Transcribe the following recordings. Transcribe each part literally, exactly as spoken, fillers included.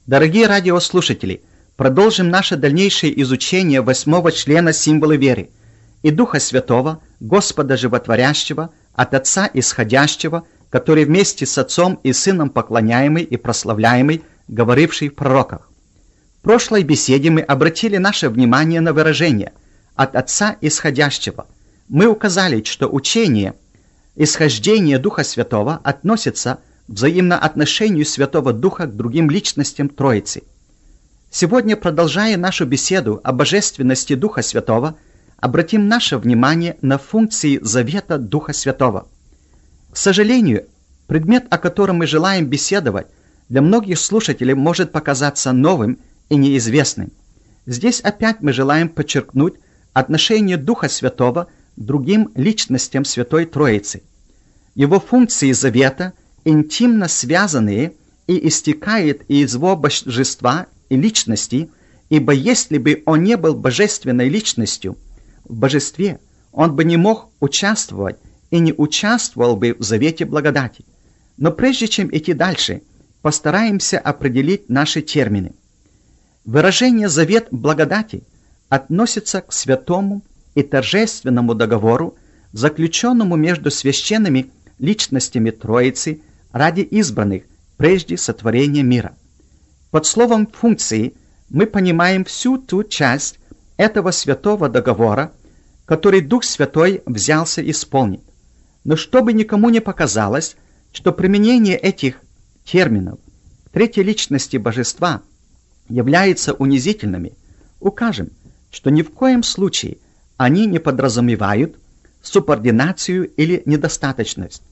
Дорогие радиослушатели, продолжим наше дальнейшее изучение восьмого члена символа веры и Духа Святого, Господа Животворящего, от Отца Исходящего, который вместе с Отцом и Сыном поклоняемый и прославляемый, говоривший в пророках. В прошлой беседе мы обратили наше внимание на выражение «от Отца Исходящего». Мы указали, что учение исхождения Духа Святого относится к взаимоотношению Святого Духа к другим личностям Троицы. Сегодня, продолжая нашу беседу о божественности Духа Святого, обратим наше внимание на функции завета Духа Святого. К сожалению, предмет, о котором мы желаем беседовать, для многих слушателей может показаться новым и неизвестным. Здесь опять мы желаем подчеркнуть отношение Духа Святого к другим личностям Святой Троицы. Его функции завета интимно связанные и истекают из его божества и личности, ибо если бы он не был божественной личностью в божестве, он бы не мог участвовать и не участвовал бы в завете благодати. Но прежде чем идти дальше, постараемся определить наши термины. Выражение «завет благодати» относится к святому и торжественному договору, заключенному между священными личностями Троицы ради избранных прежде сотворения мира. Под словом «функции» мы понимаем всю ту часть этого святого договора, который Дух Святой взялся исполнить. Но чтобы никому не показалось, что применение этих терминов третьей личности Божества являются унизительными, укажем, что ни в коем случае они не подразумевают субординацию или недостаточность.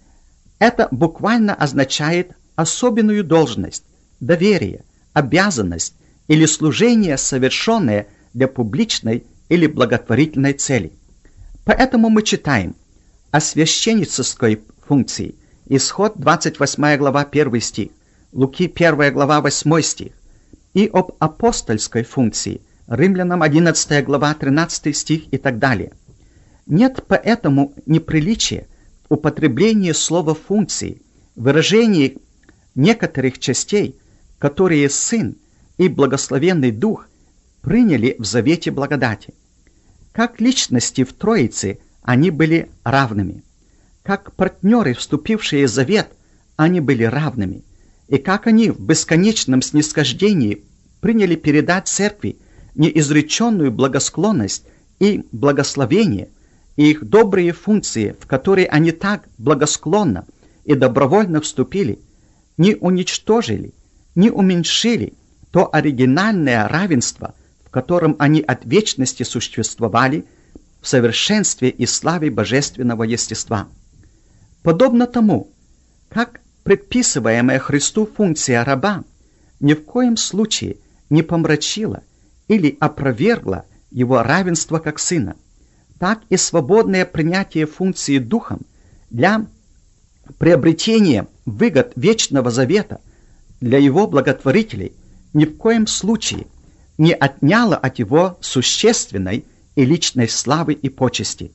Это буквально означает особенную должность, доверие, обязанность или служение, совершенное для публичной или благотворительной цели. Поэтому мы читаем о священнической функции, Исход двадцать восьмая глава первый стих, Луки первая глава восьмой стих, и об апостольской функции, Римлянам одиннадцатая глава тринадцатый стих и так далее. Нет поэтому неприличия в употреблении слова «функции», выражении некоторых частей, которые Сын и Благословенный Дух приняли в завете благодати. Как личности в Троице они были равными. Как партнеры, вступившие в завет, они были равными. И как они в бесконечном снисхождении приняли передать Церкви неизреченную благосклонность и благословение, и их добрые функции, в которые они так благосклонно и добровольно вступили, не уничтожили, не уменьшили то оригинальное равенство, в котором они от вечности существовали в совершенстве и славе божественного естества. Подобно тому, как предписываемая Христу функция раба ни в коем случае не помрачила или опровергла его равенство как сына, так и свободное принятие функции Духом для приобретения выгод Вечного Завета для его благотворителей ни в коем случае не отняло от его существенной и личной славы и почести.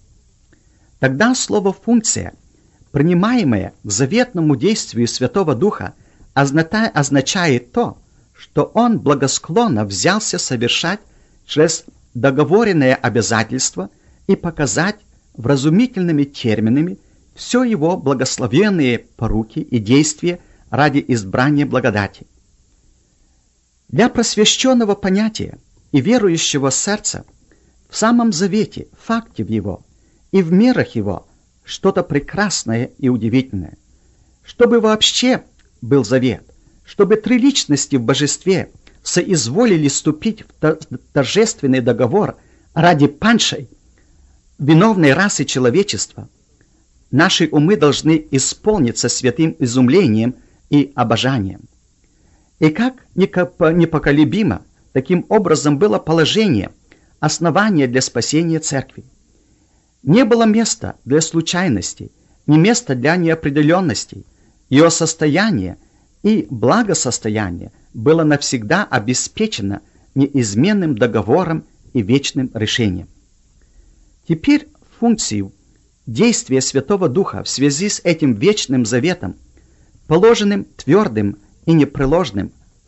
Тогда слово «функция», принимаемое к заветному действию Святого Духа, означает то, что Он благосклонно взялся совершать через договоренное обязательство и показать вразумительными терминами все Его благословенные поруки и действия ради избрания благодати. Для просвещенного понятия и верующего сердца в самом завете, факте в его и в мерах его что-то прекрасное и удивительное. Чтобы вообще был завет, чтобы три личности в божестве соизволили вступить в торжественный договор ради падшей, виновной расы человечества, наши умы должны исполниться святым изумлением и обожанием. И как непоколебимо таким образом было положение, основание для спасения Церкви. Не было места для случайностей, ни места для неопределенностей. Ее состояние и благосостояние было навсегда обеспечено неизменным договором и вечным решением. Теперь функцию действия Святого Духа в связи с этим вечным заветом, положенным твердым и непреложным в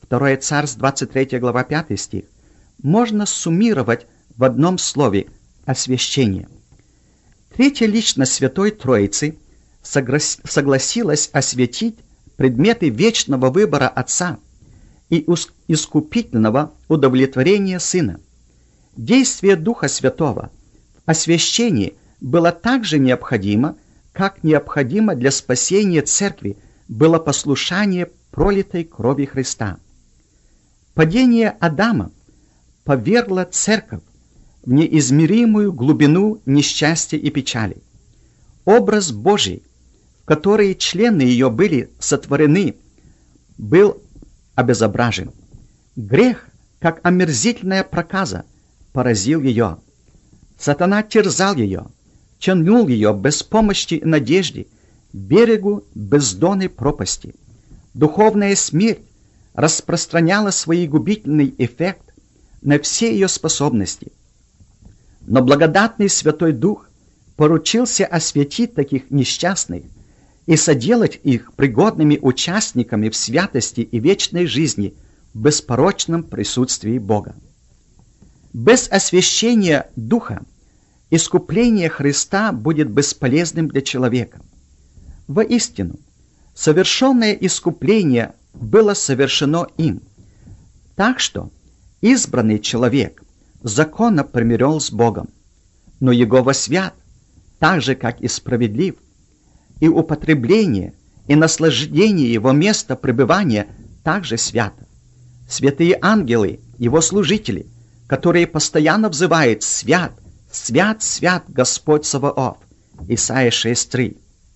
второе Царств, двадцать третья глава, пятый стих, можно суммировать в одном слове – освящение. Третья личность Святой Троицы согласилась осветить предметы вечного выбора Отца и искупительного удовлетворения Сына. Действие Духа Святого в освящении было так же необходимо, как необходимо для спасения Церкви было послушание пролитой крови Христа. Падение Адама повергло Церковь в неизмеримую глубину несчастья и печали. Образ Божий, в который члены ее были сотворены, был обезображен. Грех, как омерзительная проказа, поразил ее. Сатана терзал ее, тянул ее без помощи и надежды к берегу бездонной пропасти. Духовная смерть распространяла свой губительный эффект на все ее способности. Но благодатный Святой Дух поручился осветить таких несчастных и соделать их пригодными участниками в святости и вечной жизни в беспорочном присутствии Бога. Без освящения Духа искупление Христа будет бесполезным для человека. Воистину, совершенное искупление было совершено им, так что избранный человек законно примирен с Богом, но Иегова свят, так же, как и справедлив, и употребление и наслаждение его места пребывания также свято. Святые ангелы, его служители, которые постоянно взывают «Свят, свят, свят Господь Саваоф» Исайя шесть три.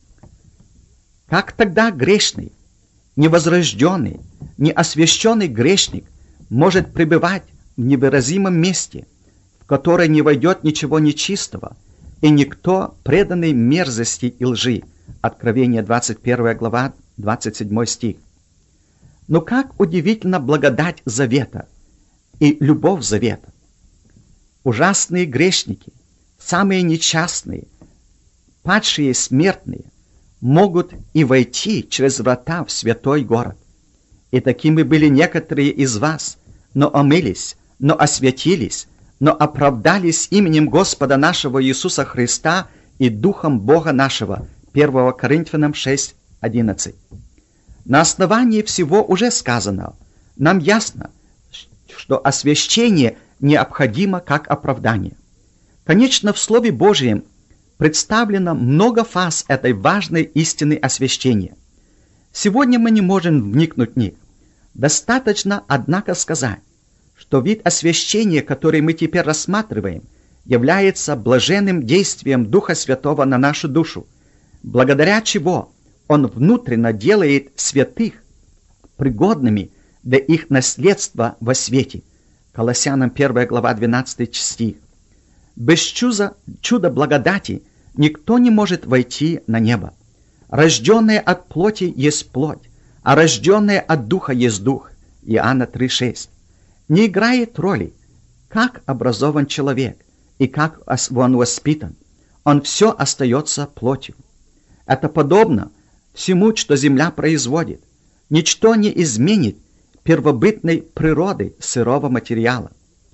Как тогда грешный, невозрожденный, неосвященный грешник может пребывать в невыразимом месте, в которое не войдет ничего нечистого, и никто, преданный мерзости и лжи? Откровение двадцать первая глава, двадцать седьмой стих. Но как удивительна благодать завета и любовь завета! Ужасные грешники, самые нечестные, падшие смертные, могут и войти через врата в святой город. И такими были некоторые из вас, но омылись, но освятились, но оправдались именем Господа нашего Иисуса Христа и Духом Бога нашего. первое Коринфянам шесть одиннадцать. На основании всего уже сказано, нам ясно, что освящение необходимо как оправдание. Конечно, в Слове Божьем представлено много фаз этой важной истины освящения. Сегодня мы не можем вникнуть в них. Достаточно, однако, сказать, что вид освящения, который мы теперь рассматриваем, является блаженным действием Духа Святого на нашу душу, благодаря чего Он внутренно делает святых пригодными для их наследства во свете. Колоссянам первая глава, двенадцатый стих. Без чуда, чуда благодати никто не может войти на небо. Рожденное от плоти есть плоть, а рожденное от духа есть дух. Иоанна три шесть. Не играет роли, как образован человек и как он воспитан. Он все остается плотью. Это подобно всему, что земля производит. Ничто не изменит первобытной природы сырого материала.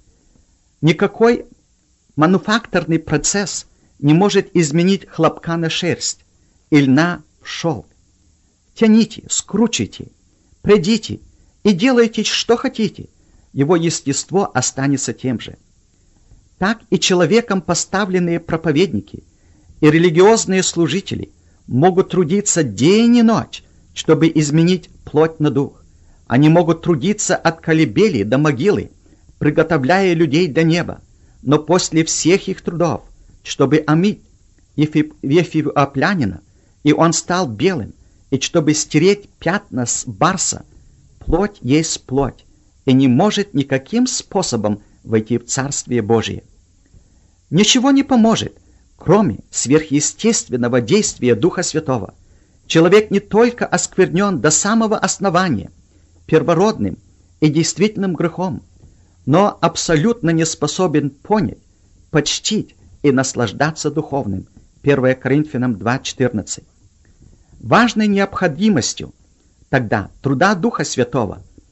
Никакой мануфакторный процесс не может изменить хлопка на шерсть и льна в шелк. Тяните, скручите, придите и делайте, что хотите. Его естество останется тем же. Так и человеком поставленные проповедники и религиозные служители могут трудиться день и ночь, чтобы изменить плоть на дух. Они могут трудиться от колыбели до могилы, приготовляя людей для неба. Но после всех их трудов, чтобы омыть ефиоплянина, и он стал белым, и чтобы стереть пятна с барса, плоть есть плоть, и не может никаким способом войти в Царствие Божие. Ничего не поможет, кроме сверхъестественного действия Духа Святого. Человек не только осквернен до самого основания, первородным и действительным грехом, но абсолютно не способен понять, почтить и наслаждаться духовным. первое Коринфянам два четырнадцать. Важной необходимостью тогда труда Духа Святого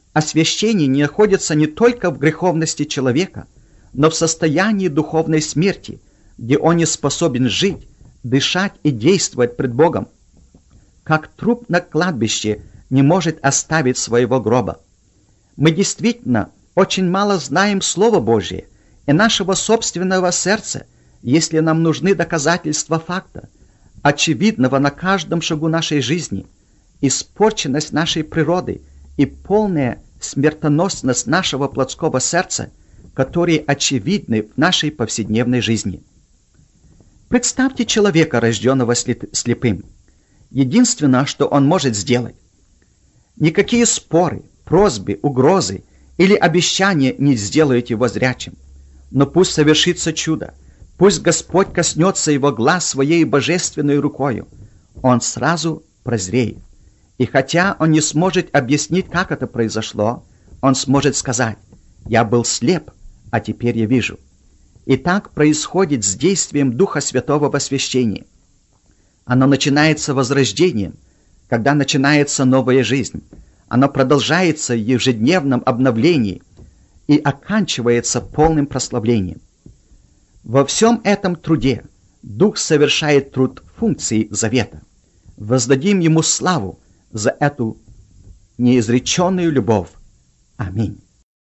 Освящение не находится не только в греховности человека, но в состоянии духовной смерти, где он не способен жить, дышать и действовать пред Богом. Как труп на кладбище не может оставить своего гроба. Мы действительно очень мало знаем Слово Божие и нашего собственного сердца, если нам нужны доказательства факта, очевидного на каждом шагу нашей жизни, испорченность нашей природы и полная смертоносность нашего плотского сердца, которые очевидны в нашей повседневной жизни. Представьте человека, рожденного слепым. Единственное, что он может сделать. Никакие споры, просьбы, угрозы или обещания не сделают его зрячим. Но пусть совершится чудо, пусть Господь коснется его глаз своей божественной рукою. Он сразу прозреет. И хотя он не сможет объяснить, как это произошло, он сможет сказать: «Я был слеп, а теперь я вижу». И так происходит с действием Духа Святого в освящении. Оно начинается возрождением, когда начинается новая жизнь. Оно продолжается в ежедневном обновлении и оканчивается полным прославлением. Во всем этом труде Дух совершает труд функции завета. Воздадим Ему славу за эту неизреченную любовь. Аминь.